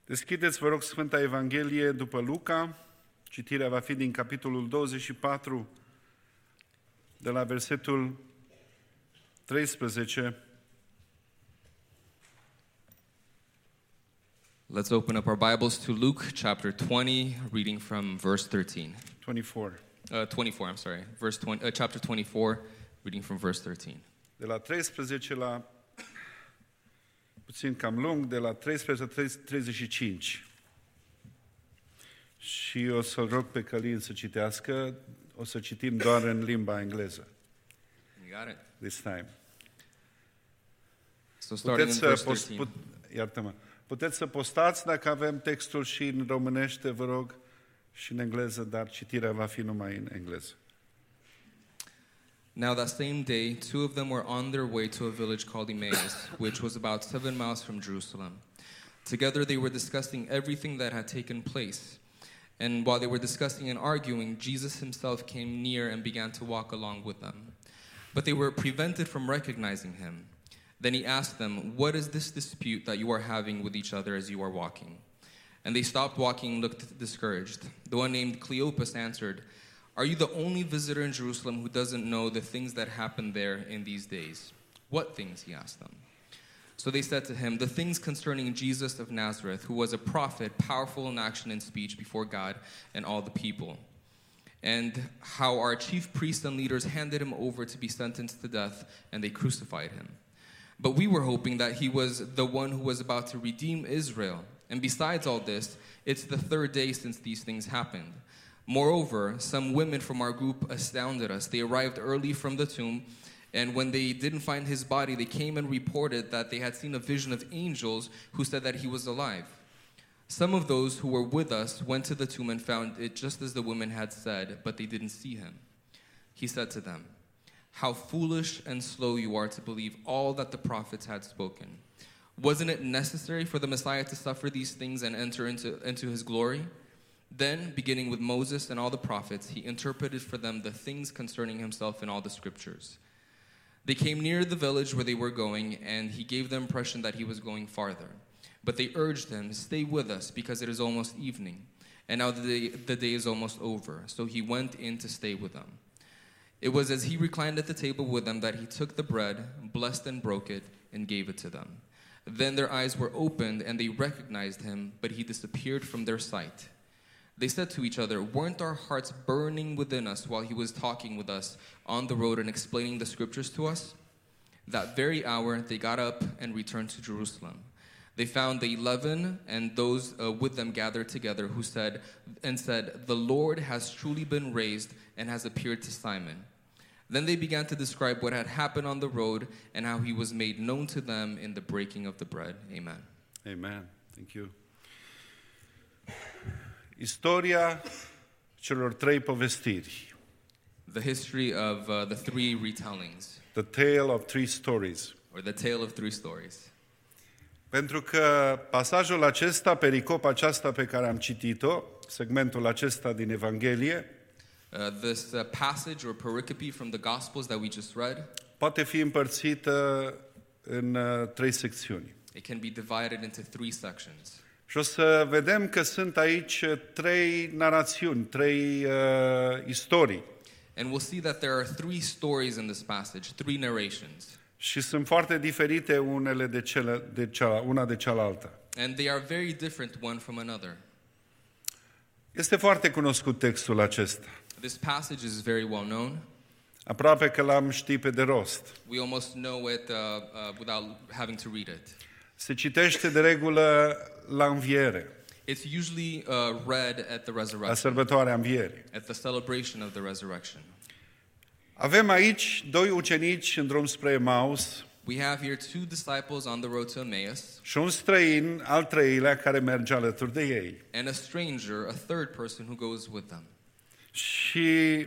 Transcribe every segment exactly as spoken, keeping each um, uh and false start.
Deschideți, vă rog, Sfânta Evanghelie după Luca. Citirea va fi din capitolul douăzeci și patru, de la versetul treisprezece. Let's open up our Bibles to Luke chapter twenty, reading from verse thirteen. douăzeci și patru. Uh, twenty-four, I'm sorry. Verse twenty, uh, chapter twenty-four, reading from verse thirteen. De la treisprezece la, puțin cam lung, de la treisprezece la treizeci și cinci. Și o să-l rog pe Călin să citească, o să citim doar în limba engleză. You got it. This time. So starting in verse post, thirteen. put, iartă-mă. Puteți să postați dacă avem textul și în românește, vă rog, și în engleză, dar citirea va fi numai în engleză. Now that same day, two of them were on their way to a village called Emmaus, which was about seven miles from Jerusalem. Together they were discussing everything that had taken place. And while they were discussing and arguing, Jesus himself came near and began to walk along with them. But they were prevented from recognizing him. Then he asked them, "What is this dispute that you are having with each other as you are walking?" And they stopped walking and looked discouraged. The one named Cleopas answered, "Are you the only visitor in Jerusalem who doesn't know the things that happened there in these days?" "What things?" he asked them. So they said to him, "The things concerning Jesus of Nazareth, who was a prophet, powerful in action and speech before God and all the people. And how our chief priests and leaders handed him over to be sentenced to death, and they crucified him. But we were hoping that he was the one who was about to redeem Israel. And besides all this, it's the third day since these things happened. Moreover, some women from our group astounded us. They arrived early from the tomb, and when they didn't find his body, they came and reported that they had seen a vision of angels who said that he was alive. Some of those who were with us went to the tomb and found it just as the women had said, but they didn't see him." He said to them, "How foolish and slow you are to believe all that the prophets had spoken. Wasn't it necessary for the Messiah to suffer these things and enter into, into his glory?" Then, beginning with Moses and all the prophets, he interpreted for them the things concerning himself in all the scriptures. They came near the village where they were going, and he gave the impression that he was going farther. But they urged him, "Stay with us, because it is almost evening, and now the day, the day is almost over." So he went in to stay with them. It was as he reclined at the table with them that he took the bread, blessed and broke it, and gave it to them. Then their eyes were opened, and they recognized him, but he disappeared from their sight. They said to each other, "Weren't our hearts burning within us while he was talking with us on the road and explaining the scriptures to us?" That very hour they got up and returned to Jerusalem. They found the eleven and those uh, with them gathered together, who said and said, "The Lord has truly been raised and has appeared to Simon." Then they began to describe what had happened on the road and how he was made known to them in the breaking of the bread. Amen. Amen. Thank you. Istoria celor trei povestiri. The history of uh, the three retellings, The tale of three stories. or the tale of three stories. Pentru că pasajul acesta, pericopa aceasta pe care am citit-o, segmentul acesta din Evanghelie, Uh, this uh, passage or pericope from the Gospels that we just read, poate fi împărțită în uh, trei secțiuni. it can be divided into three sections. Și o să vedem că sunt aici trei narațiuni, trei uh, istorii. And we'll see that there are three stories in this passage, three narrations. Și sunt foarte diferite unele de, cele, de cea, una de cealaltă. And they are very different one from another. Este foarte cunoscut textul acesta. This passage is very well known. Aproape că l-am ști pe de rost. We almost know it uh, uh, without having to read it. Se citește de regulă la înviere, It's usually uh, read at the la resurrection, sărbătoarea învierii. at the celebration of the resurrection. Avem aici doi ucenici în drum spre Emaus We have here two disciples on the road to Emmaus, și un străin, al treilea, care merge alături de ei. and a stranger, a third person who goes with them. Și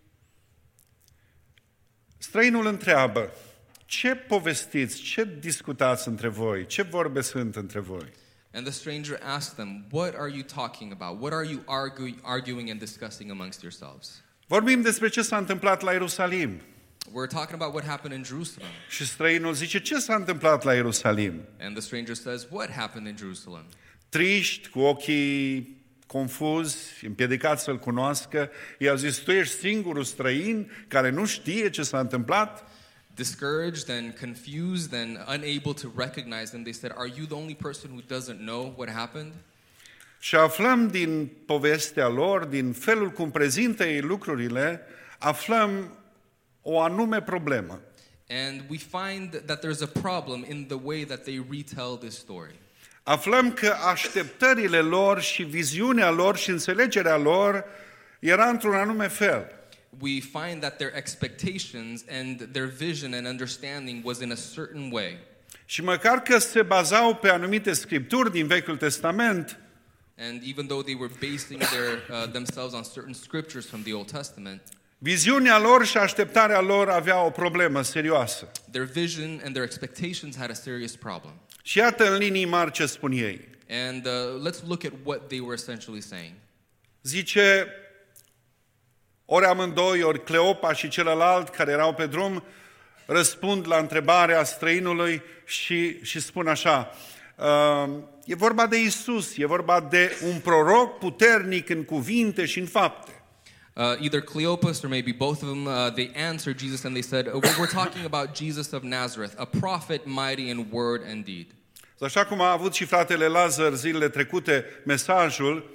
străinul întreabă, ce povestiți, ce discutați între voi, ce vorbe sunt între voi? And the stranger asked them, "What are you talking about? What are you argu- arguing and discussing amongst yourselves?" Vorbim despre ce s-a întâmplat la Ierusalim. We're talking about what happened in Jerusalem. Și străinul zice, ce s-a întâmplat la Ierusalim? And the stranger says, "What happened in Jerusalem?" triști, cu ochii confuzi, împiedicați să-L cunoască. I-au zis, tu ești singurul străin care nu știe ce s-a întâmplat? Discouraged and confused and unable to recognize them, they said, are you the only person who doesn't know what happened? Și aflăm din povestea lor, din felul cum prezintă ei lucrurile, aflăm o anume problemă. And we find that there's a problem in the way that they retell this story. Aflăm că așteptările lor și viziunea lor și înțelegerea lor era într-un anume fel. We find that their expectations and their vision and understanding was in a certain way. Și măcar că se bazau pe anumite scripturi din Vechiul Testament, And even though they were basing their uh, themselves on certain scriptures from the Old Testament, viziunea lor și așteptarea lor avea o problemă serioasă. their vision and their expectations had a serious problem. Și iată în linii mari ce spun ei. And uh, let's look at what they were essentially saying. Zice, ori amândoi, ori Cleopa și celălalt care erau pe drum, răspund la întrebarea străinului și, și spun așa, uh, e vorba de Isus, e vorba de un proroc puternic în cuvinte și în fapte. Uh, either Cleopas or maybe both of them, uh, they answered Jesus and they said, oh, we're talking about Jesus of Nazareth, a prophet mighty in word and deed. Așa cum a avut și fratele Lazar zilele trecute mesajul,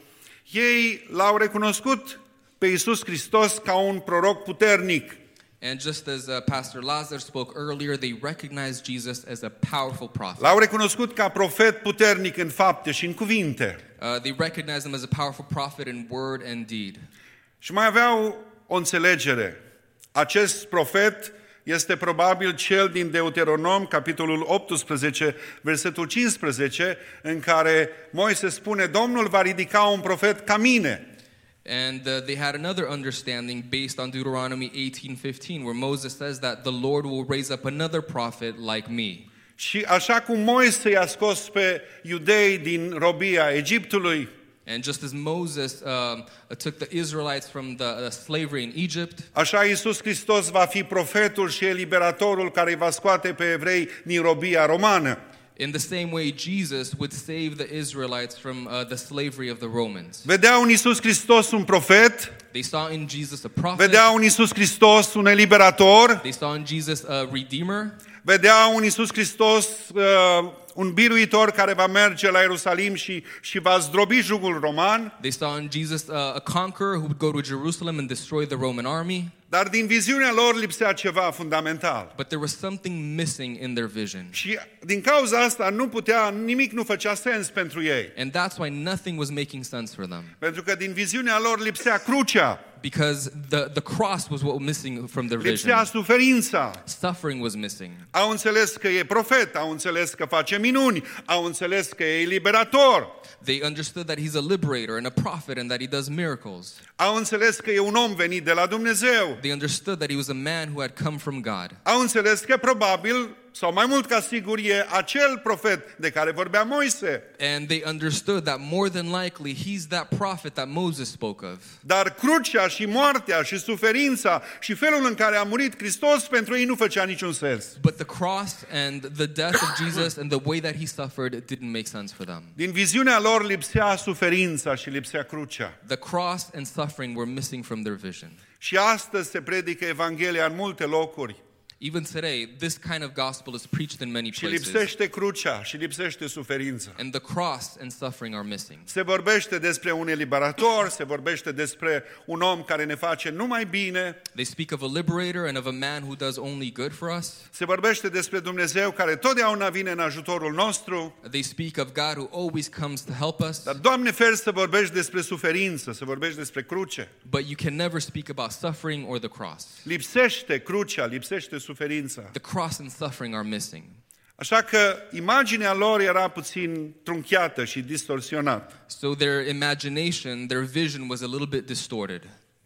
ei l-au recunoscut pe Iisus Hristos ca un proroc puternic. And just as uh, Pastor Lazar spoke earlier, they recognized Jesus as a powerful prophet. L-au recunoscut ca profet puternic în fapte și în cuvinte. Uh, they recognized him as a powerful prophet in word and deed. Și mai aveau o înțelegere. Acest profet este probabil cel din Deuteronom, capitolul optsprezece, versetul cincisprezece, în care Moise spune, Domnul va ridica un profet ca mine. And uh, they had another understanding based on Deuteronomy eighteen fifteen, where Moses says that the Lord will raise up another prophet like me. Și așa cum Moise i-a scos pe iudei din robia Egiptului, And just as Moses um, took the Israelites from the, the slavery in Egypt, așa Iisus Hristos va fi profetul și eliberatorul care îi va scoate pe evrei din robia romană. in the same way Jesus would save the Israelites from uh, the slavery of the Romans. Vedeau în Iisus Hristos un profet, They saw in Jesus a prophet. vedeau în Iisus Hristos un eliberator, They saw in Jesus a redeemer. vedeau în Iisus Hristos uh, un biruitor care va merge la Ierusalim și, și va zdrobi jugul roman, They saw in Jesus uh, a conqueror who would go to Jerusalem and destroy the Roman army. dar din viziunea lor lipsea ceva fundamental. But there was something missing in their vision. Și din cauza asta nu putea, nimic nu făcea sens pentru ei. And that's why nothing was making sense for them. Pentru că din viziunea lor lipsea crucea, Because the, the cross was what was missing from their vision. lipsea suferința. Suffering was missing. Au înțeles că e profet, au înțeles că face minuni, au înțeles că e eliberator, They understood that he's a liberator and a prophet and that he does miracles. au înțeles că e un om venit de la Dumnezeu, They understood that he was a man who had come from God. au înțeles că probabil, sau mai mult ca sigur, e acel profet de care vorbea Moise. And they understood that more than likely he's that prophet that Moses spoke of. Dar crucea și moartea și suferința și felul în care a murit Hristos pentru ei nu făcea niciun sens. But the cross and the death of Jesus and the way that he suffered didn't make sense for them. Din viziunea lor lipsea suferința și lipsea crucea. The cross and suffering were missing from their vision. Și astăzi se predică Evanghelia în multe locuri. Even today, this kind of gospel is preached in many Și places. lipsește crucea și lipsește suferința. And the cross and suffering are missing. Se vorbește despre un eliberator, se vorbește despre un om care ne face numai bine, They speak of a liberator and of a man who does only good for us. se vorbește despre Dumnezeu care totdeauna vine în ajutorul nostru, They speak of God who always comes to help us. dar Doamne fer să vorbești despre suferință, să vorbești despre cruce. But you can never speak about suffering or the cross. Lipsește crucea, lipsește suferința. The cross and suffering are missing. Așa că imaginea lor era puțin trunchiată și distorsionată. So their imagination, their vision was a little bit distorted.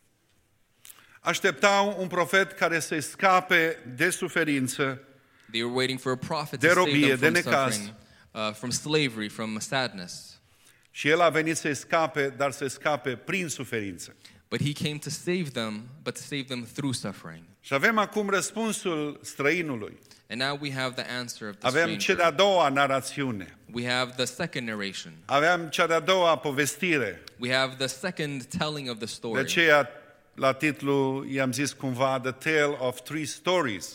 Așteptau un profet care să scape de suferință, They were waiting for a prophet de to save robie, them de from necaz. suffering, uh, from slavery, from sadness. și el a venit să scape, dar să scape prin suferință. But he came to save them, but to save them through suffering. Și avem acum răspunsul străinului. And now we have the answer of the Avem cea stranger. de-a doua narațiune. We have the second narration. Avem cea de-a doua povestire. We have the second telling of the De story. aceea, la titlu, i-am zis cumva The Tale of Three Stories.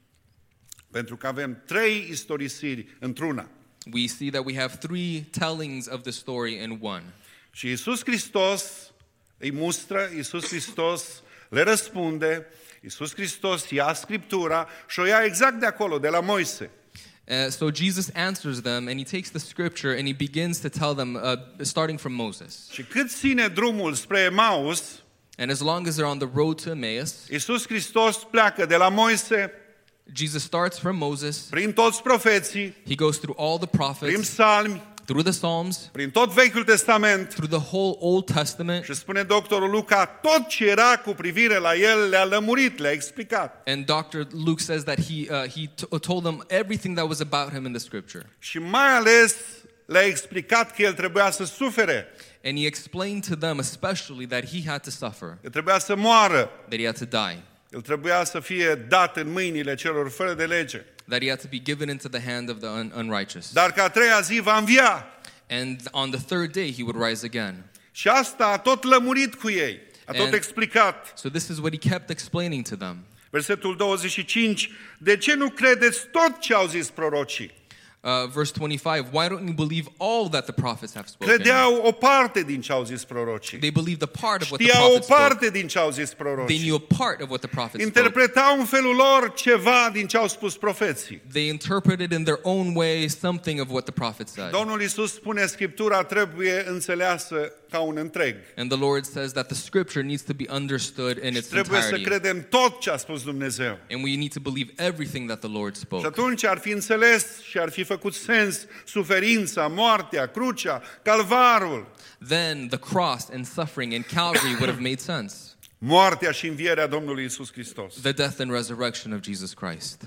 Pentru că avem trei istorisiri într-una. We see that we have three tellings of the story in one. Și Iisus Hristos îi mustră, Iisus Hristos le răspunde, Iisus Hristos ia Scriptura și o ia exact de acolo, de la Moise. Uh, so Jesus answers them, and he takes the scripture and he begins to tell them, uh, starting from Moses. Și cât ține drumul spre Emaus, And as long as they're on the road to Emmaus, Iisus Hristos pleacă de la Moise, Jesus starts from Moses. prin toți profeții, He goes through all the prin prophets, psalmi, through the Psalms, prin tot Vechiul Testament through the whole Old Testament. și spune doctorul Luca, tot ce era cu privire la el le-a lămurit, le-a explicat. And Doctor Luke says that he, uh, he t- told them everything that was about him in the scripture. Și mai ales le-a explicat că el trebuia să sufere, And he explained to them especially that he had to suffer, că trebuia să moară, that he had to die, el trebuia să fie dat în mâinile celor fără de lege, that he had to be given into the hand of the un- unrighteous. dar că a treia zi va învia. And on the third day he would rise again. Și asta a tot lămurit cu ei, a tot And- explicat. So this is what he kept explaining to them. Versetul douăzeci și cinci, de ce nu credeți tot ce au zis prorocii? Uh, verse twenty-five, why don't you believe all that the prophets have spoken? Credeau o parte din ce au zis prorocii. They believed the part of what the Știau o prophets spoke. parte din ce au zis They prorocii. knew a part of what the prophets spoke. Interpretau în felul lor ceva din ce au spus profeții. They interpreted in their own way something of what the prophets said. Domnul Iisus spune, Scriptura trebuie înțeleasă ca un întreg. And the Lord says that the scripture needs to be understood in Și its trebuie să entirety. credem tot ce a spus Dumnezeu. And we need to believe everything that the Lord Și spoke. atunci ar fi înțeles și ar fi făcut sens suferința, moartea, crucea, calvarul, Then the cross and suffering and Calvary would have made sense. moartea și învierea Domnului Iisus Hristos. The death and resurrection of Jesus Christ.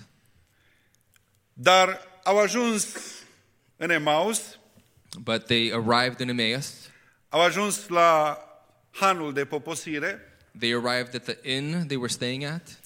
Dar au ajuns în Emaus, But they arrived in Emmaus. au ajuns la hanul de poposire. They arrived at the inn they were staying at.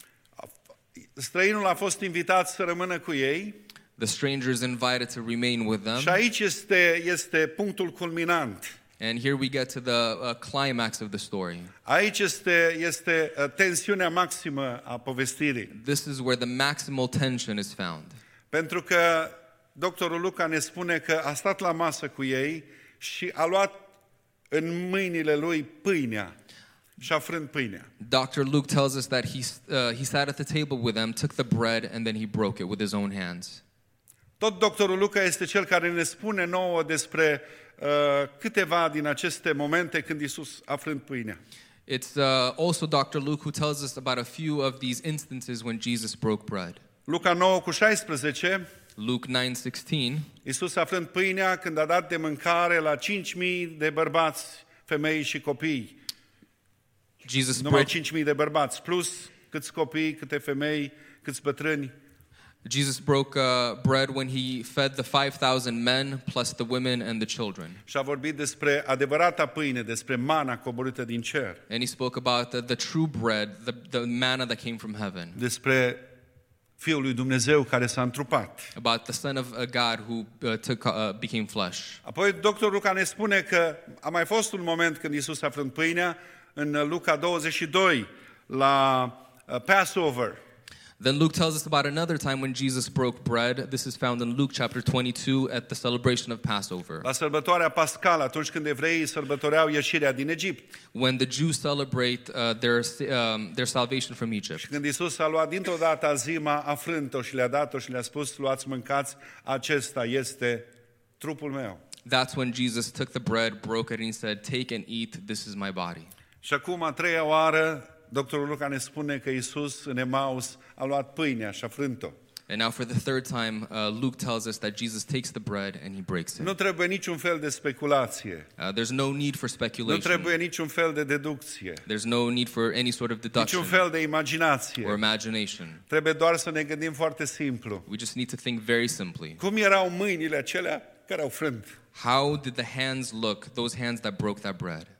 Străinul a fost invitat să rămână cu ei. The strangers invited to remain with Și them. aici este, este punctul culminant. And here we get to the uh, climax of the story. Aici este, este uh, tensiunea maximă a povestirii. This is where the maximal tension is found. Pentru că doctorul Luca ne spune că a stat la masă cu ei și a luat în mâinile lui pâinea și a frânt pâinea. Doctor Luke tells us that he, uh, he sat at the table with them, took the bread, and then he broke it with his own hands. Tot doctorul Luca este cel care ne spune nouă despre uh, câteva din aceste momente când Iisus a frânt pâinea. It's uh, also Doctor Luke who tells us about a few of these instances when Jesus broke bread. Luca nouă cu șaisprezece, Luke nine sixteen, Iisus a frânt pâinea când a dat de mâncare la cinci mii de bărbați, femei și copii. Jesus Numai broke, cinci mii de bărbați, plus câți copii, câte femei, câți bătrâni. Jesus broke uh, bread when he fed the five thousand men plus the women and the children. Și a vorbit despre adevărata pâine, despre mana coborâtă din cer, And he spoke about the, the true bread, the, the manna that came from heaven, despre Fiul lui Dumnezeu care s-a întrupat. about the Son of uh, God who uh, took, uh, became flesh. Apoi doctorul Luca ne spune că a mai fost un moment când Iisus a frânt pâinea în Luca douăzeci și doi la uh, Passover. Then Luke tells us about another time when Jesus broke bread. This is found in Luke chapter twenty-two at the celebration of Passover, La sărbătoarea pascală, atunci când evreii sărbătoreau ieșirea din Egipt. when the Jews celebrate uh, their, um, their salvation from Egypt. Și când Iisus a luat dintr-o dată azima, a frânt-o și le-a dat-o și le-a spus, luați, mâncați, acesta este trupul meu. That's when Jesus took the bread, broke it, and he said, "Take and eat, this is my body." Și acum, a treia oară, doctorul Luca ne spune că Iisus în Emaus a luat pâinea și a frânt-o. And now for the third time, uh, Luke tells us that Jesus takes the bread and he breaks it. Nu trebuie niciun fel de speculație. Uh, there's no need for Nu speculation. trebuie niciun fel de deducție. There's no need for any sort of deduction Niciun fel de imaginație. or imagination. Trebuie doar să ne gândim foarte simplu. We just need to think very simply. Cum erau mâinile acelea care au frânt? How did the hands look, those hands that broke that bread?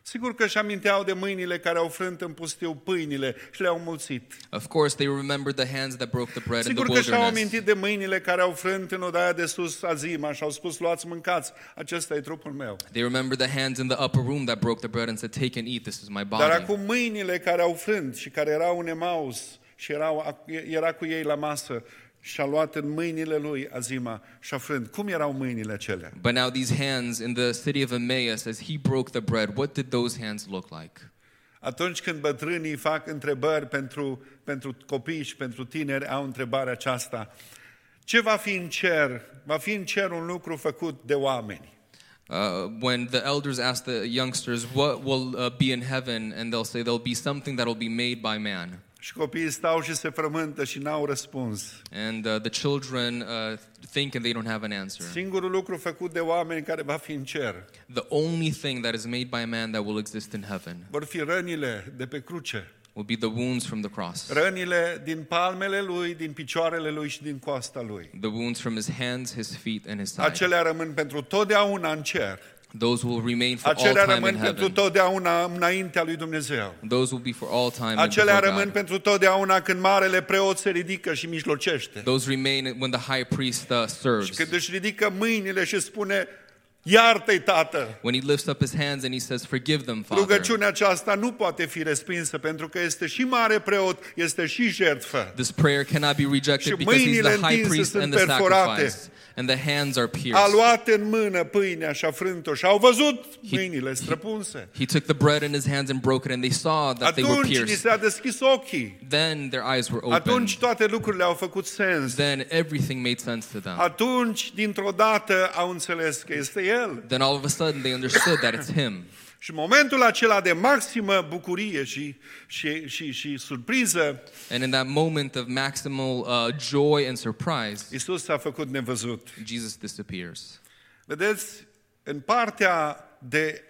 Sigur că își aminteau de mâinile care au frânt în pustiu pâinile și le-au mulțit. Of course, they remembered the hands that broke the bread in the Sigur că și-au wilderness. amintit de mâinile care au frânt în odaia de sus Azima și au spus, luați, mâncați, acesta e trupul meu. They remembered the hands in the upper room that broke the bread and said, take and eat, this is my body. Dar acum mâinile care au frânt și care erau în Emaus și erau, era cu ei la masă și a luat în mâinile lui Azima și a frânt. Cum erau mâinile acelea? But now these hands in the city of Emmaus, as he broke the bread, what did those hands look like? Atunci când bătrânii fac întrebări pentru, pentru copii și pentru tineri, au întrebarea aceasta. Ce va fi în cer? Va fi în cer un lucru făcut de oameni. Uh, when the elders ask the youngsters, what will uh, be in heaven? And they'll say, there'll be something that will be made by man. Și copiii stau și se frământă și n-au răspuns. And uh, the children uh, think and they don't have an answer. Singurul lucru făcut de oameni care va fi în cer The only thing that is made by man that will exist in heaven vor fi rănile de pe cruce. will be the wounds from the cross. Rănile din palmele lui, din picioarele lui și din coasta lui. The wounds from his hands, his feet, and his side. Acelea rămân pentru totdeauna în cer. Those will remain for all Acelea time rămân in pentru heaven. totdeauna înaintea lui Dumnezeu. Those will be for all time Acelea before rămân God. pentru totdeauna când marele preot se ridică și mijlocește. Those remain when the high priest uh, serves. Și când își ridică mâinile și spune, iartă-i, Tată. When he lifts up his hands and he says, forgive them, Father. Rugăciunea aceasta nu poate fi respinsă pentru că este și mare preot, este și jertfă. This prayer cannot be rejected Și because he's mâinile the high întinse priest sunt and the perforate. sacrifice. And the hands are A pierced. luat în mână pâinea și a frânt-o și au văzut mâinile străpunse. He took the bread in his hands and broke it, and they saw that they were Atunci li pierced. se-a deschis ochii. Then their eyes were opened. Atunci toate lucrurile au făcut sens. Then everything made sense to them. Atunci, dintr-o dată, au înțeles că este El. Then all of a sudden they understood that it's him. Și în momentul acela de maximă bucurie și, și, și, și surpriză, And in that moment of maximal uh, joy and surprise, Iisus s-a făcut nevăzut. Jesus disappears. Vedeți, în partea de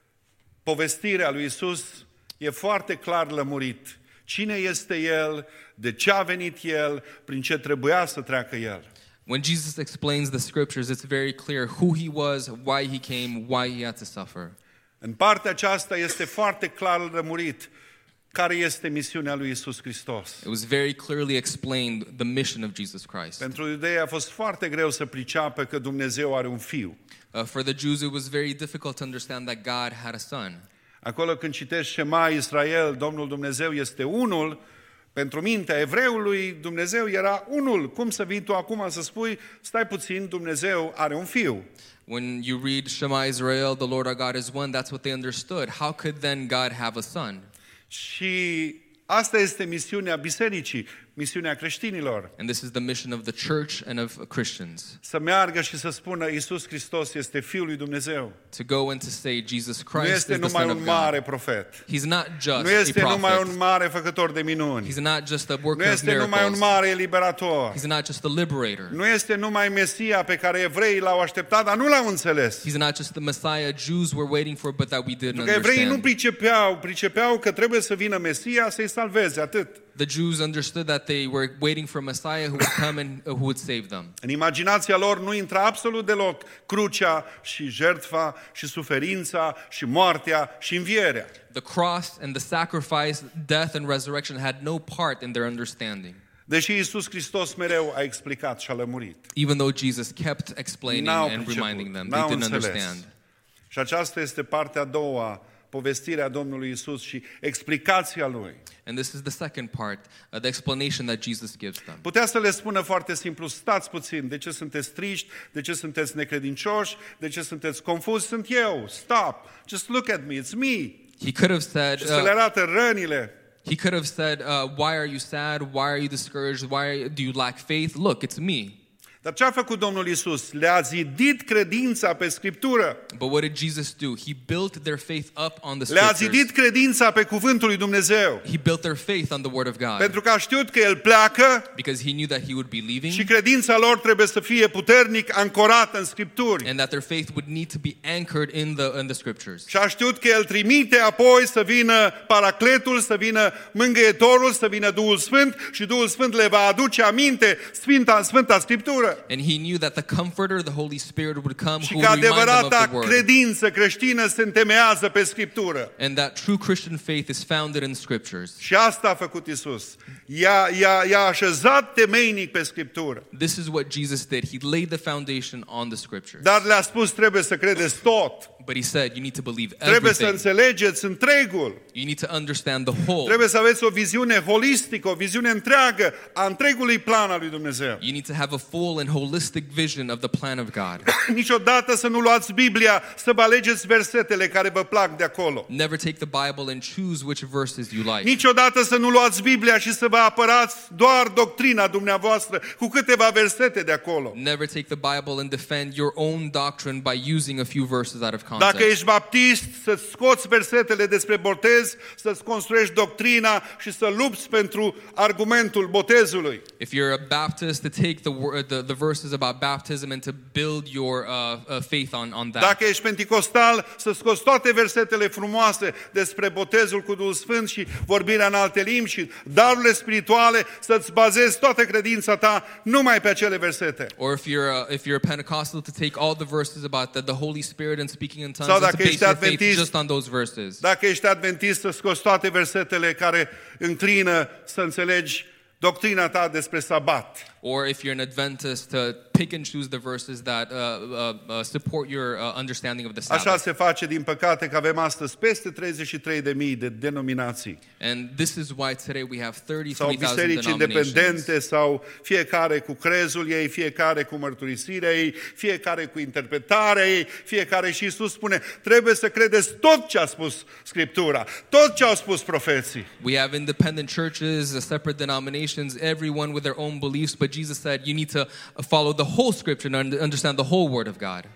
povestire a lui Iisus e foarte clar lămurit. Cine este El, de ce a venit El, prin ce trebuia să treacă El. When Jesus explains the scriptures, it's very clear who he was, why he came, why he had to suffer. În partea aceasta este foarte clar lămurit care este misiunea lui Iisus Hristos. It was very clearly explained the mission of Jesus Christ. Pentru iudei a fost foarte greu să priceapă că Dumnezeu are un fiu. Uh, for the Jews, it was very difficult to understand that God had a son. Acolo când citești Shema Israel, Domnul Dumnezeu este unul, pentru mintea evreului Dumnezeu era unul. Cum să vii tu acum să spui, stai puțin, Dumnezeu are un fiu? When you read Shema Israel, the Lord our God is one, that's what they understood. How could then God have a son? Și asta este misiunea bisericii, misiunea creștinilor. And this is the mission of the church and of Christians. Să meargă și să spună Iisus Hristos este Fiul lui Dumnezeu. To go and to say Jesus Nu Christ este is the numai Son un of mare God. profet. He's not just Nu a este numai prophet. un mare făcător de minuni. He's not just a Nu worker of este numai un miracles. mare eliberator. He's not just a liberator. Nu este numai Mesia pe care evreii l-au așteptat, dar nu l-au înțeles. He's not just the Messiah Jews were waiting for, but that we didn't Pentru că evreii nu understand. pricepeau, pricepeau că trebuie să vină Mesia să-i salveze, atât. The Jews understood that they were waiting for a Messiah who would come and uh, who would save them. În imaginația lor nu intra absolut deloc crucea și jertfa și suferința și moartea și învierea. The cross and the sacrifice, death and resurrection had no part in their understanding. Deși Iisus Hristos mereu a explicat și a lămurit. Even though Jesus kept explaining N-au and priceput, reminding them, n-au they didn't înțeles. understand. Și aceasta este partea a doua, povestirea Domnului Iisus și explicația Lui. And this is the second part, uh, the explanation that Jesus gives them. Putea să le spună foarte simplu, stați puțin, de ce sunteți triști, de ce sunteți necredincioși, de ce sunteți confuzi, sunt eu, stop, just look at me, it's me. He could have said, Și să le uh, arată rănile. he could have said, uh, why are you sad? Why are you discouraged? Why are you, do you lack faith? Look, it's me. Dar ce a făcut Domnul Iisus? Le-a zidit credința pe Scriptură. But what did Jesus do? He built their faith up on the Le-a scriptures. zidit credința pe cuvântul lui Dumnezeu. He built their faith on the word of God. Pentru că a știut că El pleacă Because he knew that he would be leaving și credința lor trebuie să fie puternic ancorată în Scripturi. and that their faith would need to be anchored in the in the scriptures. Și a știut că El trimite apoi să vină Paracletul, să vină Mângâietorul, să vină Duhul Sfânt și Duhul Sfânt le va aduce aminte Sfânta, Sfânta Scriptură. Scriptură. And he knew that the Comforter, the Holy Spirit, would come Și who că would remind them of adevărata the Word. credință creștină se întemeiază pe Scriptură. And that true Christian faith is founded in Scriptures. Și asta a făcut Iisus. I-a, i-a, i-a așezat temeinic pe Scriptură. This is what Jesus did. He laid the foundation on the Scriptures. Dar le-a spus, trebuie să credeți tot. But he said, you need to believe Trebuie să everything. înțelegeți întregul. You need to understand the whole. Trebuie să aveți o viziune holistică, o viziune întreagă a întregului plan al lui Dumnezeu. You need to have a full and holistic vision of the plan of God. Niciodată să nu luați Biblia, să vă alegeți versetele care vă plac de acolo. Never take the Bible and choose which verses you like. Niciodată să nu luați Biblia și să vă apărați doar doctrina dumneavoastră cu câteva versete de acolo. Never take the Bible and defend your own doctrine by using a few verses out of context. Dacă ești baptist, să scoți versetele despre botez, să-ți construiești doctrina și să lupți pentru argumentul botezului. If you're a Baptist, to take the, wor- the, the verses about baptism and to build your uh, uh, faith on, on that. Dacă ești penticostal, să scoți toate versetele frumoase despre botezul cu Duhul Sfânt și vorbirea în alte limbi și darurile spirituale, să-ți bazezi toată credința ta numai pe acele versete. Or if you're a, if you're a Pentecostal, to take all the verses about the, the Holy Spirit and speaking in tongues Sau and to dacă base ești your faith adventist, just on those verses. Dacă ești adventist, să scoți toate versetele care înclină să înțelegi doctrina ta despre sabat. Or if you're an Adventist, to pick and choose the verses that uh, uh, uh, support your uh, understanding of the Sabbath. Așa se face, din păcate, că avem astăzi peste treizeci și trei de mii de denominații. And this is why today we have Sau thirty-three thousand biserici denominations. independente, sau fiecare cu crezul ei, fiecare cu mărturisirea ei, fiecare cu interpretarea ei, fiecare, și Iisus spune, trebuie să credeți tot ce a spus Scriptura, tot ce au spus profeții. We have independent churches, uh, separate denominations, everyone with their own beliefs, but Jesus said you need to follow the whole Scripture and understand the whole Word of God.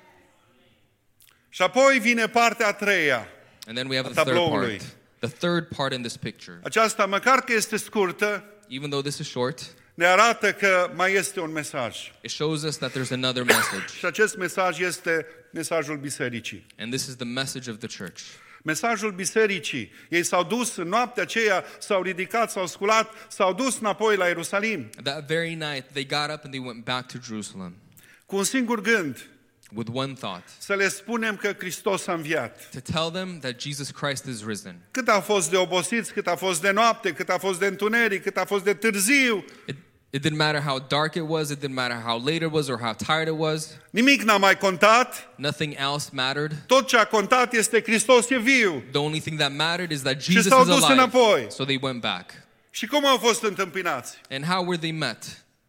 Și apoi vine partea a treia. And then we have a the third tabloului. part. The third part in this picture. Aceasta, măcar că este scurtă, Even though this is short, ne arată că mai este un mesaj. it shows us that there's another message. Și acest mesaj este mesajul bisericii. And this is the message of the church. Mesajul bisericii. Ei s-au dus în noaptea aceea, s-au ridicat, s-au sculat, s-au dus înapoi la Ierusalim That very night, they got up and they went back to Jerusalem cu un singur gând, with one thought, să le spunem că Hristos a înviat. to tell them that Jesus Christ is risen. Cât a fost de obosiți, cât a fost de noapte, cât a fost de întuneric, cât a fost de târziu, It, it didn't matter how dark it was, it didn't matter how late it was or how tired it was. nimic n-a mai contat. Nothing else mattered. Tot ce a contat este Hristos e viu. The only thing that mattered is that Jesus s-au is dus alive. înapoi. So they went back. Și cum au fost întâmpinați? And how were they met?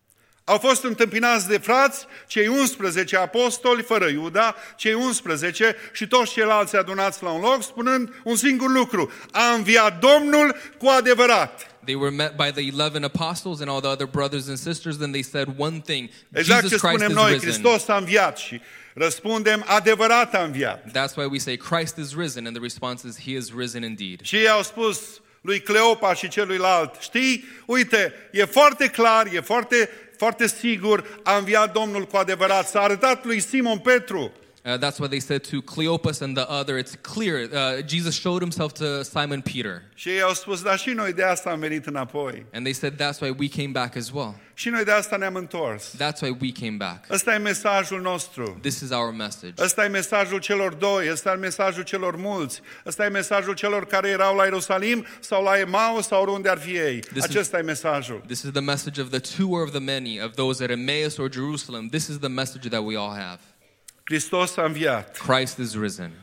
Au fost întâmpinați de frați, cei unsprezece apostoli, fără Iuda, cei unsprezece și toți ceilalți adunați la un loc, spunând un singur lucru: a înviat Domnul cu adevărat. They were met by the eleven apostles and all the other brothers and sisters, and they said one thing: Exact ce Jesus Christ spunem is noi, risen. Hristos a înviat, și răspundem, adevărat a înviat. That's why we say Christ is risen, and the response is He is risen indeed. Și ei au spus lui Cleopa și celuilalt, știi, uite, e foarte clar, e foarte, foarte sigur, a înviat Domnul cu adevărat. S-a arătat lui Simon Petru. Uh, that's why they said to Cleopas and the other, it's clear. Uh, Jesus showed himself to Simon Peter. Și ei au spus, dar și noi de asta am venit înapoi. And they said, that's why we came back as well. Și noi de asta ne-am întors. That's why we came back. Ăsta e mesajul nostru. This is our message. Ăsta e mesajul celor doi, ăsta e mesajul celor mulți, ăsta e mesajul celor care erau la Ierusalim sau la Emau sau oriunde ar fi ei. This is- Acesta e mesajul. This is the message of the two or of the many, of those at Emmaus or Jerusalem. This is the message that we all have. Hristos a înviat. Christ is risen.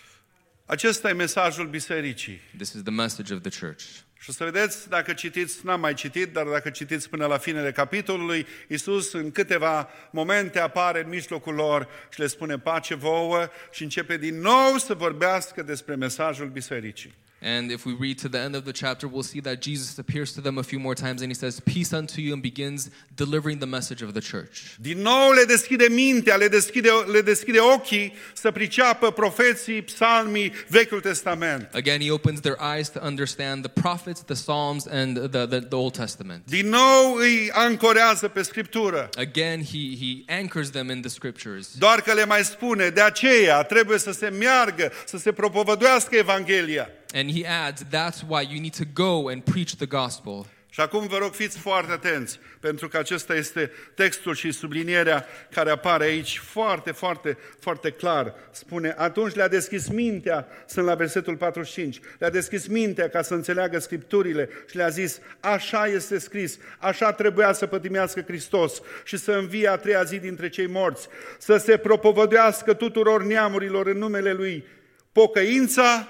Acesta e mesajul bisericii. This is the message of the church. Și o să vedeți, dacă citiți, n-am mai citit, dar dacă citiți până la finele capitolului, Iisus în câteva momente apare în mijlocul lor și le spune pace vouă și începe din nou să vorbească despre mesajul bisericii. And if we read to the end of the chapter, we'll see that Jesus appears to them a few more times and he says, peace unto you, and begins delivering the message of the church. Din nou le deschide mintea, le deschide, le deschide ochii să priceapă profeții, psalmii, Vechiul Testament. Again, he opens their eyes to understand the prophets, the Psalms, and the, the, the Old Testament. Din nou îi ancorează pe Scriptură. Again, he, he anchors them in the scriptures. Doar că le mai spune, de aceea trebuie să se meargă, să se propovăduiască Evanghelia. And he adds, that's why you need to go and preach the gospel. Și acum vă rog, fiți foarte atenți, pentru că acesta este textul și sublinierea care apare aici foarte, foarte, foarte clar. Spune, atunci le-a deschis mintea, sunt la versetul patruzeci și cinci, le-a deschis mintea ca să înțeleagă Scripturile și le-a zis, așa este scris, așa trebuia să pătimească Hristos și să învie a treia zi dintre cei morți, să se propovăduiască tuturor neamurilor în numele Lui pocăința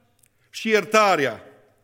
și iertarea.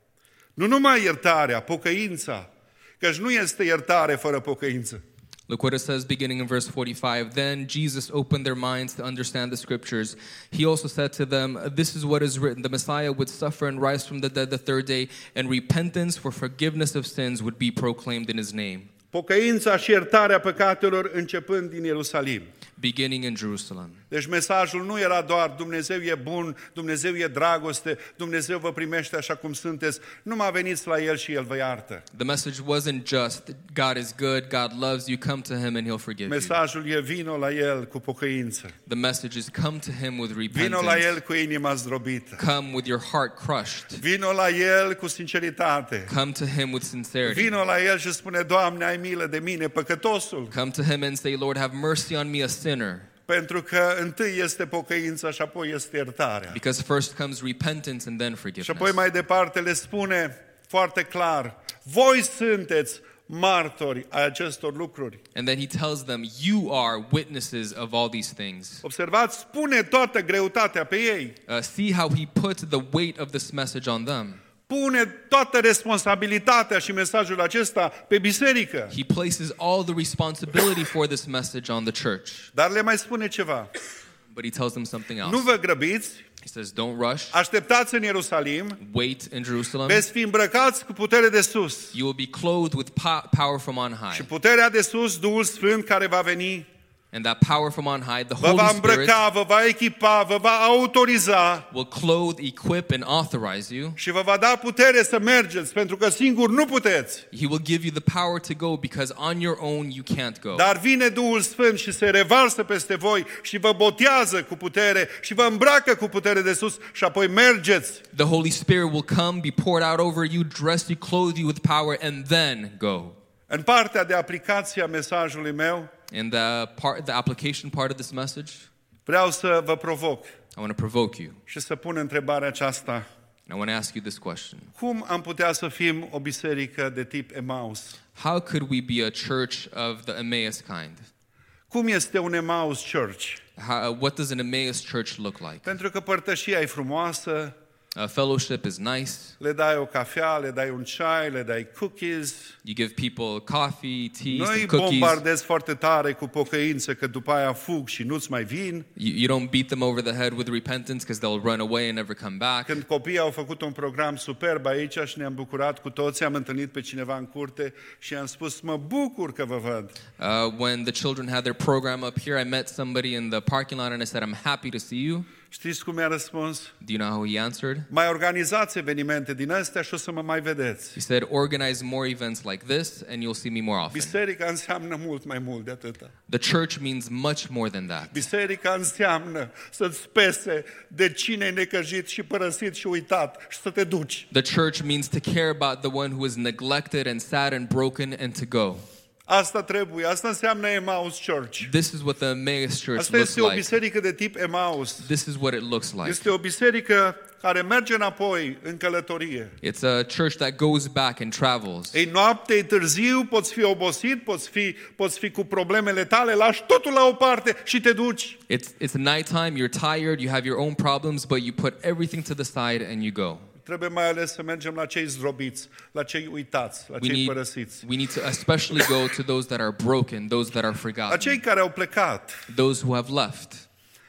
Nu numai iertarea, pocăința, căci nu este iertare fără pocăință. Look what it says beginning in verse forty-five. Then Jesus opened their minds to understand the scriptures. He also said to them, this is what is written, the Messiah would suffer and rise from the dead the third day, and repentance for forgiveness of sins would be proclaimed in his name. Pocăința și iertarea păcatelor începând din Ierusalim. Beginning in Jerusalem. Deci mesajul nu era doar Dumnezeu e bun, Dumnezeu e dragoste, Dumnezeu vă primește așa cum sunteți, numai veniți la El și El vă iartă. The message wasn't just God is good, God loves you, come to him and he'll forgive you. Mesajul e vino la El cu pocăință. The message is come to him with Vino la El repentance. cu inima zdrobită. Come with your heart crushed. Vino la El cu sinceritate. Come to him with sincerity. Vino la El și spune, Doamne, ai milă de mine, păcătosul. Come to him and say, Lord, have mercy on me, a sinner. Pentru că întâi este pocăința și apoi este iertarea. Because first comes repentance and then Și apoi forgiveness. mai departe le spune foarte clar, voi sunteți martori ai acestor lucruri. And then he tells them, you are witnesses of all these things. Observați, spune toată greutatea pe ei. Uh, see how he put the weight of this message on them. Pune toată responsabilitatea și mesajul acesta pe biserică. He places all the responsibility for this message on the church. Dar le mai spune ceva. But he tells them something else. Nu vă grăbiți, He says, don't rush. așteptați în Ierusalim, Wait in Jerusalem. veți fi îmbrăcați cu putere de sus. You will be clothed with po- power from on Și high. puterea de sus, Duhul Sfânt care va veni, And that power from on high, the vă Holy va Spirit, îmbrăca, vă va echipa, vă va autoriza will clothe, equip, and authorize you. și vă va da putere să mergeți, pentru că singur nu puteți. He will give you the power to go because on your own you can't go. Dar vine Duhul Sfânt și se revarsă peste voi și vă botează cu putere și vă îmbracă cu putere de sus și apoi mergeți. The Holy Spirit will come, be poured out over you, dress you, clothe you with power, and then go. În partea de aplicație a mesajului meu, In the part, the application part of this message, vreau să vă provoc I want to provoke you. și să pun întrebarea aceasta. I want to ask you this question. Cum am putea să fim o biserică de tip Emmaus? How could we be a church of the Emmaus kind? Cum este un Emmaus Church? How, what does an Emmaus church look like? Pentru că părtășia e frumoasă, Uh, fellowship is nice. le dai o cafea, le dai un ceai, le dai cookies. You give people coffee, tea, Nu some îi cookies. bombardezi foarte tare cu pocăință, că după aia fug și nu-ți mai vin. You, you don't beat them over the head with repentance because they'll run away and never come back. Când copiii au făcut un program superb aici și ne-am bucurat cu toți, am întâlnit pe cineva în curte și am spus, mă bucur că vă văd. Uh, when the children had their program up here, I met somebody in the parking lot and I said, I'm happy to see you. Știți cum mi-a răspuns? Do you know how he answered? Mai organizați evenimente din astea și o să mă mai vedeți. He said, organize more events like this and you'll see me more often. Biserica înseamnă mult mai mult de atâta. The church means much more than that. Biserica înseamnă să-ți pese de cine e necăjit și părăsit și uitat și să te duci. The church means to care about the one who is neglected and sad and broken and to go. Asta trebuie, asta înseamnă Emmaus Church. This is what the Emmaus church Asta looks este o like. biserică de tip Emmaus. This is what it looks like. Este o biserică care merge înapoi în călătorie. It's a church that goes back and travels. Ei, noapte, e târziu, poți fi obosit, poți fi, poți fi cu problemele tale, lași totul la o parte și te duci. It's it's nighttime, you're tired, you have your own problems, but you put everything to the side and you go. Trebuie mai ales să mergem la cei zdrobiți, la cei uitați, la We cei need, părăsiți. we need to especially go to those that are broken, those that are La cei forgotten, care au plecat. those who have left,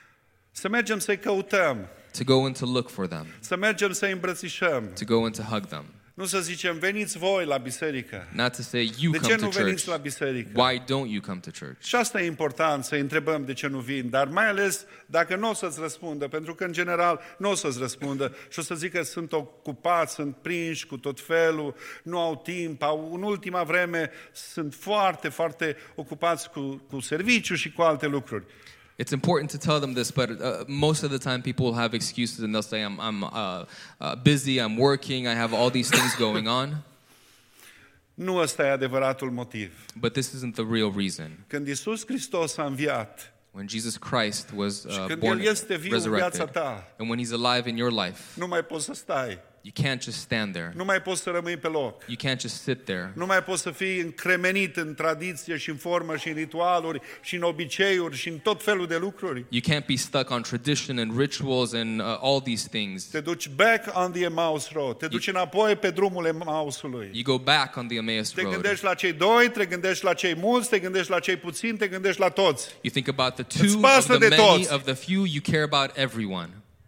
Să mergem să-i căutăm, to go and to look for them, să mergem să-i îmbrățișăm. to go and to hug them. Nu să zicem, veniți voi la biserică. Not to say you De come ce to nu veniți church. la biserică? Why don't you come to church? Și asta e important, să întrebăm de ce nu vin, dar mai ales dacă nu o să-ți răspundă, pentru că în general nu o să-ți răspundă și o să zică că sunt ocupați, sunt prinși cu tot felul, nu au timp, au, în ultima vreme sunt foarte, foarte ocupați cu, cu serviciu și cu alte lucruri. It's important to tell them this, but uh, most of the time people will have excuses and they'll say, I'm, I'm uh, uh, busy, I'm working, I have all these things going on. Nu ăsta e adevăratul motiv. But this isn't the real reason. Când Iisus Hristos a înviat, When Jesus Christ was și uh, când born, El este viu în viața resurrected, ta, and when He's alive in your life, nu mai poți să stai, you can't just stand there. nu mai poți să rămâi pe loc. You can't just sit there. Nu mai poți să fii încremenit în tradiție și în formă și în ritualuri și în obiceiuri și în tot felul de lucruri. You can't be stuck on tradition and rituals and uh, all these things. Te duci back on the Emmaus Road, te duci înapoi pe drumul Emmausului. You go back on the Emmaus Te road. gândești la cei doi, te gândești la cei mulți, te gândești la cei puțini, te gândești la toți. You think about the Îți two, of pasă the de many, toți. of the few. You care about everyone.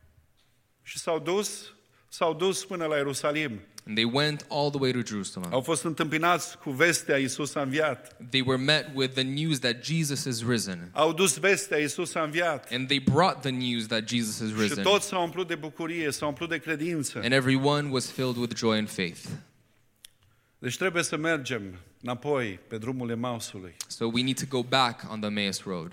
Și s-au dus, s-au dus până la Ierusalim. And they went all the way to Jerusalem. Au fost întâmpinați cu vestea Iisus a înviat. They were met with the news that Jesus is risen. Au dus vestea Iisus a înviat. And they brought the news that Jesus is Și risen. toți s-au umplut de bucurie, s-au umplut de credință. And everyone was filled with joy and faith. Deci trebuie să mergem înapoi pe drumul Emausului. So we need to go back on the Emmaus road.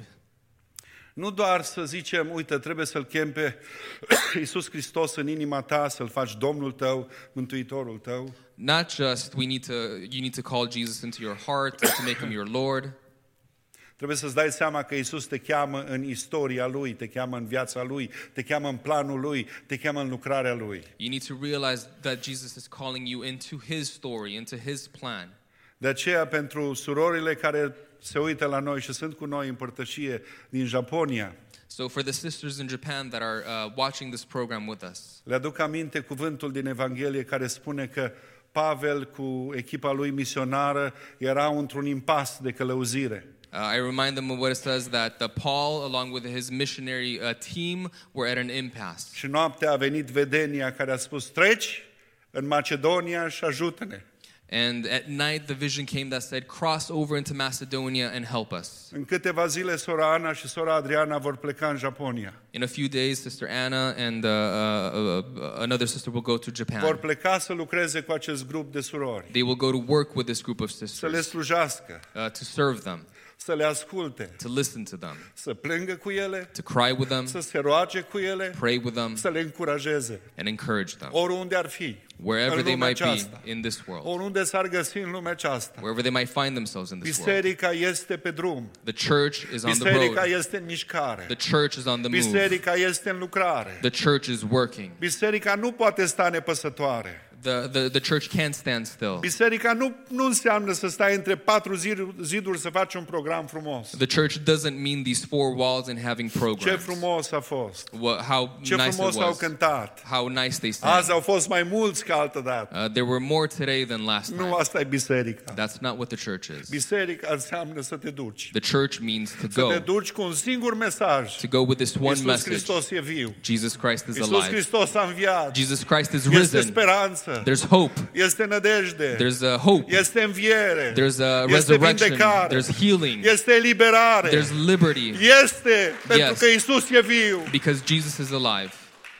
Nu doar să zicem, uite, trebuie să-L chem pe Iisus Hristos în inima ta, să-L faci Domnul tău, Mântuitorul tău. Not just we need to you need to call Jesus into your heart to make him your Lord. Trebuie să-ți dai seama că Iisus te cheamă în istoria Lui, te cheamă în viața Lui, te cheamă în planul Lui, te cheamă în lucrarea Lui. You need to realize that Jesus is calling you into his story, into his plan. De aceea, pentru surorile care se uită la noi și sunt cu noi în părtășie din Japonia, So for the sisters in Japan that are uh, watching this program with us, le aduc aminte cuvântul din Evanghelie care spune că Pavel cu echipa lui misionară erau într-un impas de călăuzire. Uh, I remind them of what it says that uh, Paul, along with his missionary uh, team, were at an impasse. Și noaptea a venit vedenia care a spus, treci în Macedonia și ajută-ne. And at night the vision came that said, cross over into Macedonia and help us. În câteva zile sora Ana și sora Adriana vor pleca în Japonia. In a few days, Sister Anna and uh, uh, uh, another sister will go to Vor Japan. pleca să lucreze cu acest grup de surori, They will go to work with this group of să le sisters, slujească, uh, to serve them, să le asculte, to listen to them, să plângă cu ele, to cry with them, să se roage cu ele, pray with them, să le încurajeze, and encourage them. oriunde ar fi, Wherever în they lumea might be aceasta, in this world, oriunde s-ar găsi în lumea aceasta. wherever they might find themselves in this world. Biserica este pe drum, The church is on the biserica road. este în mișcare, The church is on the move. biserica este în lucrare, The church is working. biserica nu poate sta nepăsătoare. The, the, the church can't stand still. Biserica nu, nu înseamnă să stai între patru ziduri, ziduri să faci un program frumos. The church doesn't mean these four walls and having Ce programs. frumos a fost! What, how Ce nice frumos it au was. cântat! How nice they Azi sang. au fost mai mulți ca altădată. Uh, there were more today than last Nu time. asta e biserica. That's not what the church is. Biserica înseamnă să te duci. The church means to Să te go. duci cu un singur mesaj. To go with this one Iisus message. Hristos e viu. Jesus Christ is Iisus alive. Hristos a înviat. Jesus Christ is Este risen. speranță. There's hope. Este nădejde. There's a hope. Este înviere. There's a Este resurrection. vindecare. There's healing. Este eliberare. There's liberty. Este pentru Yes. că Iisus e viu. Because Jesus is alive.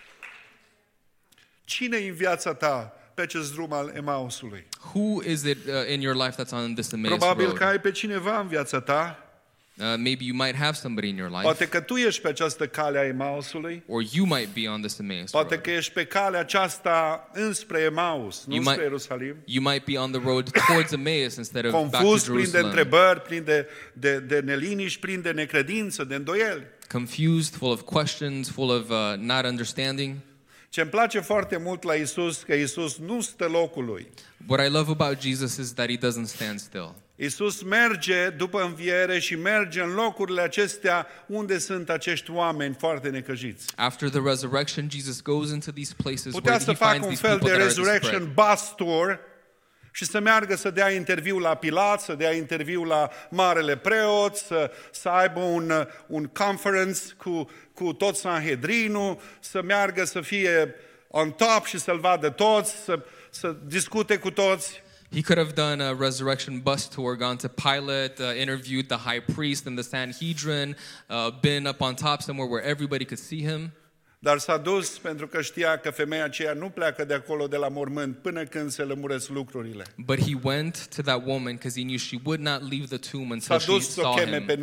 Cine e în viața ta pe acest drum al Emausului? Who is it uh, in your life that's on this Emmaus Probabil road? că ai pe cineva în viața ta. Uh, maybe you might have somebody in your life. Poate că tu ești pe această cale a Emausului. Or you might be on this Emmaus Poate road. că ești pe calea aceasta înspre Emaus, nu You spre might- Ierusalim. You might be on the road towards Emmaus instead of back to Confuz, plin de Jerusalem. întrebări, plin de, de, de neliniști, plin de necredință, de îndoieli. Confused, full of questions, full of uh, not understanding. Ce-mi place foarte mult la Isus, că Isus nu stă locului. What I love about Jesus is that he doesn't stand still. Isus merge după înviere și merge în locurile acestea unde sunt acești oameni foarte necăjiți. After the resurrection, Jesus goes into these places Putea where să he facă finds un these fel people de that are disparate. resurrection bus tour și să meargă să dea interviu la Pilat, să dea interviu la marele preot, să, să aibă un, un conference cu, cu tot Sanhedrinul, să meargă să fie on top și să-l vadă toți, să, să discute cu toți. He could have done a resurrection bus tour, gone to Pilate, uh, interviewed the high priest and the Sanhedrin, uh, been up on top somewhere where everybody could see him. Dar s-a dus pentru că știa că femeia aceea nu pleacă de acolo de la mormânt până când se lămuresc lucrurile. But he went to that woman because he knew she would not leave the tomb S-a until she dus să o saw cheme him. pe nume.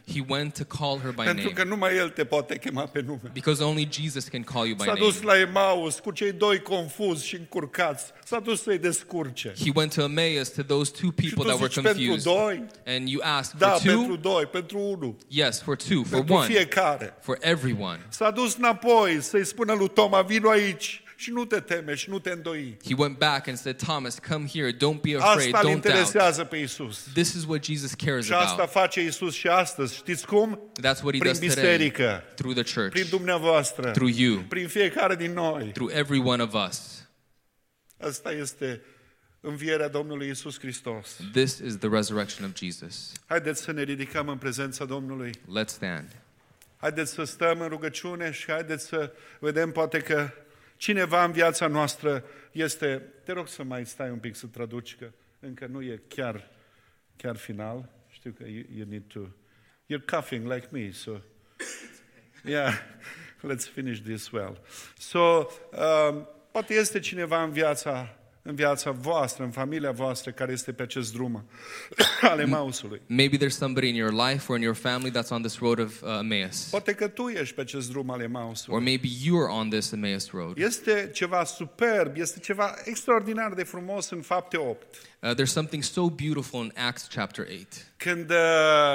He went to call her by Pentru că name numai El te poate chema pe nume. because only Jesus can call you by S-a dus name. la Emaus cu cei doi confuzi și încurcați. S-a dus să-i descurce. He went to Emmaus, to those two Și people tu that were zici pentru confused. doi? And you ask Da, for pentru two? doi, pentru unu, Yes, for two, for pentru one, fiecare. for everyone. S-a dus înapoi să-i spună lui Toma, vino aici și nu te teme și nu te îndoi. He went back and said, Thomas, come here, don't be afraid, Asta îl don't doubt. interesează pe Iisus. This is what Jesus cares Și asta about. face Iisus și astăzi. Știți cum? That's what he Prin does today, biserică, through the church, prin dumneavoastră, through you, prin fiecare din noi. through every one of us. Asta este învierea Domnului Iisus Hristos. This is the resurrection of Jesus. Haideți să ne ridicăm în prezența Domnului. Let's stand. Haideți să stăm în rugăciune și haideți să vedem poate că cineva în viața noastră este... Te rog să mai stai un pic să traduci, că încă nu e chiar, chiar final. Știu că you, you need to... You're coughing like me, so... Yeah, let's finish this well. So, um, poate este cineva în viața, în viața voastră, în familia voastră, care este pe acest drum al Emausului. Maybe there's somebody in your life or in your family that's on this road of uh, Emmaus. Poate că tu ești pe acest drum al Emausului. Or maybe you are on this Emmaus road. Este ceva superb, este ceva extraordinar de frumos în Fapte opt. Uh, there's something so beautiful in Acts chapter eight. Când uh,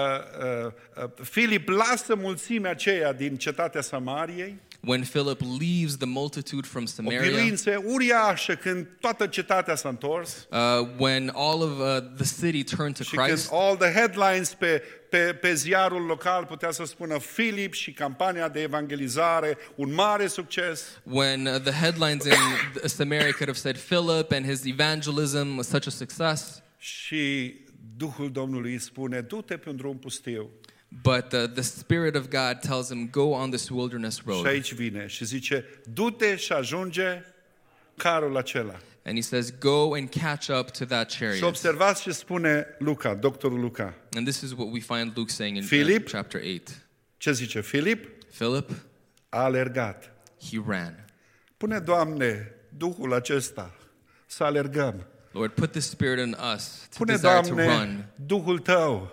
uh, uh, Filip lasă mulțimea aceea din cetatea Samariei, When Philip leaves the multitude from o Samaria, biruință uriașă când toată cetatea s-a întors uh, when all of uh, the city turned to și când Christ, all the headlines pe, pe, pe ziarul local putea să spună Filip și campania de evangelizare, un mare succes. when uh, the headlines in Samaria could have said Philip and his evangelism was such a success, Și Duhul Domnului îi spune, du-te pe un drum pustiu. but uh, the Spirit of God tells him, go on this wilderness Și road. aici vine și zice, du-te și ajunge carul acela. And he says, go and catch up to that Și chariot. observați ce spune Luca, doctorul Luca. And this is what we find Luke saying in uh, Philip? chapter eight. Ce zice? Filip Philip, a alergat. he ran. Pune, Doamne, Duhul acesta să alergăm. Lord, put the Spirit in us to Pune, desire to Doamne, run. Duhul Tău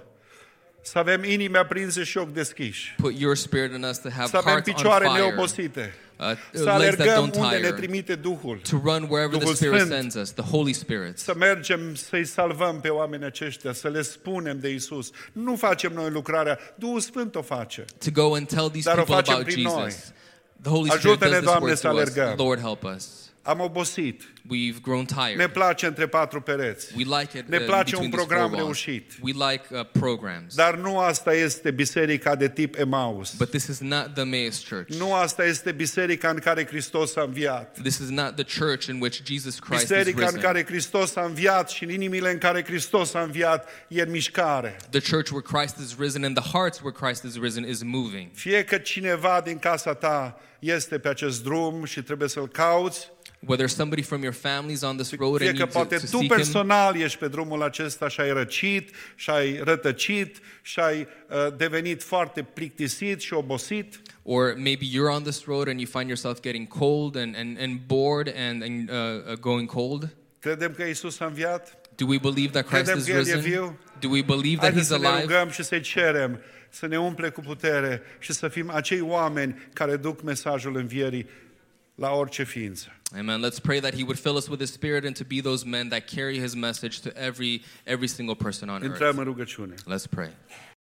să avem inimi aprinse și ochi deschiși. Put your Spirit in us to have Să avem hearts on picioare fire. neobosite. Uh, Să legs that alergăm don't unde ne tire. trimite Duhul. To run wherever the Duhul Spirit Sfânt. sends us, the Holy Spirit. Să mergem să-i salvăm pe oamenii aceștia, să le spunem de Isus. Nu facem noi lucrarea, Duhul Sfânt o face. To go and tell these Dar o people facem about prin noi. Jesus. The Holy Spirit Ajută-ne, does this Doamne, work să to us. alergăm. Lord, help us. Am obosit. We've grown Ne tired. place între patru pereți. We like it Ne uh, place between un these program four walls. reușit. We like uh, programs. Dar nu asta este biserica de tip Emaus. But this is not the Emmaus church. Nu asta este biserica în care Hristos a înviat. This is not the church in which Jesus Christ is Biserica în risen. care Hristos a înviat și în inimile în care Hristos a înviat e în mișcare. The church where Christ is risen and the hearts where Christ is risen is moving. Fie că cineva din casa ta este pe acest drum și trebuie să-l cauți, Whether somebody from your family is on this road fie and că you to, poate to tu seek him, personal ești pe drumul acesta și ai răcit, și ai rătăcit, și ai uh, devenit foarte plictisit și obosit, or maybe you're on this road and you find yourself getting cold and, and, and bored and, and uh, uh, going cold. credem că Iisus a înviat? Do we believe that Christ Credem is că El e risen? viu? Do we believe that Haideți He's să ne alive? rugăm și să-i cerem să ne umple cu putere și să fim acei oameni care duc mesajul învierii la orice ființă. Amen. Let's pray that He would fill us with His Spirit and to be those men that carry His message to every every single person on earth. Intrăm în rugăciune. Let's pray.